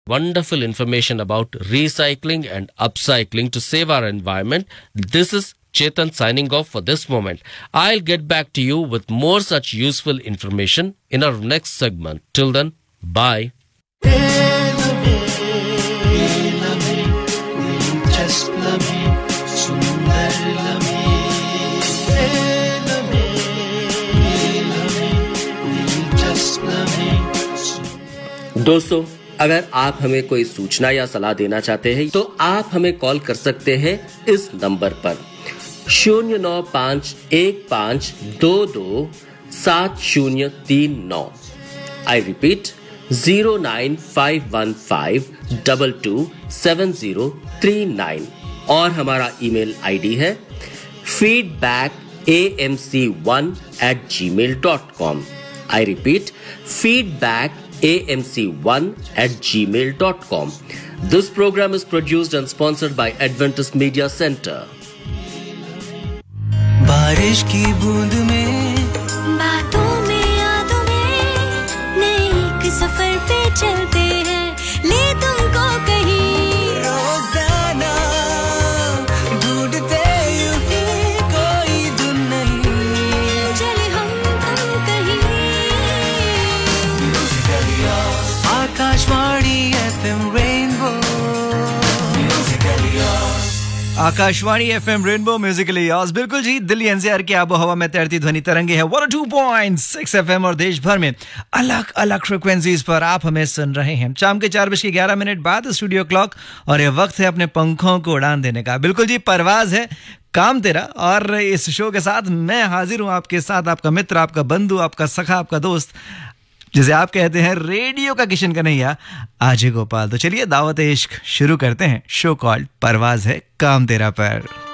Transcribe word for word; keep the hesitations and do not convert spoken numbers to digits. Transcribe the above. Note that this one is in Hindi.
Wonderful information about recycling and upcycling to save our environment. This is Chetan signing off for this moment. I'll get back to you with more such useful information in our next segment. Till then, bye. दोस्तों, अगर आप हमें कोई सूचना या सलाह देना चाहते हैं तो आप हमें कॉल कर सकते हैं इस नंबर पर शून्य नौ पाँच एक पाँच दो दो सात शून्य तीन नौ। I repeat zero nine five one five double two seven zero three nine. और हमारा ईमेल आईडी है feedback A M C one eight Gmail dot com. I repeat feedback a m c one at gmail dot com. This program is produced and sponsored by Adventist Media Center. बारिश की बूंद में, बातों में, यादों में, नए एक सफर पे चलते हैं, ले तुमको कहीं। रोजाना ढूंढते यूं ही कोई धुन नहीं, चले हम तुम कहीं। Akashvani FM Rainbow, Akashvani FM Rainbow musically yours. बिल्कुल जी, दिल्ली एनसीआर की आबो हवा में तैरती ध्वनि तरंगे है one O two point six FM और देश भर में अलग अलग फ्रिक्वेंसीज पर आप हमें सुन रहे हैं। शाम के चार बज के ग्यारह मिनट बाद स्टूडियो क्लॉक और ये वक्त है अपने पंखों को उड़ान देने का। बिल्कुल जी, परवाज है काम तेरा। और इस शो के साथ मैं हाजिर हूँ आपके साथ, आपका मित्र, आपका बंधु, आपका सखा, आपका दोस्त, जिसे आप कहते हैं रेडियो का किशन कन्हैया, आजे गोपाल। तो चलिए दावत इश्क शुरू करते हैं। शो कॉल्ड परवाज है काम तेरा पर।